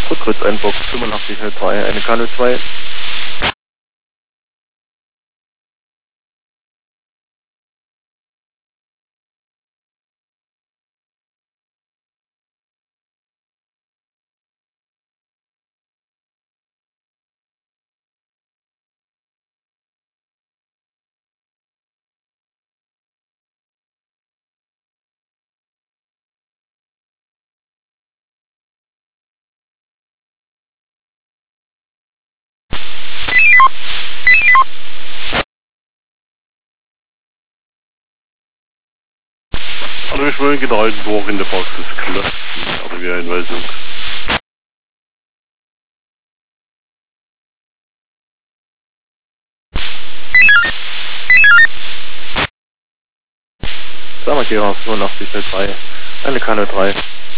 Rückkreuz Einbox 8503, eine K02. Also ich wollte Getreutenburg in der Praxis klopfen, aber wie Einweisung. Sammerkehrer 8503, eine K03.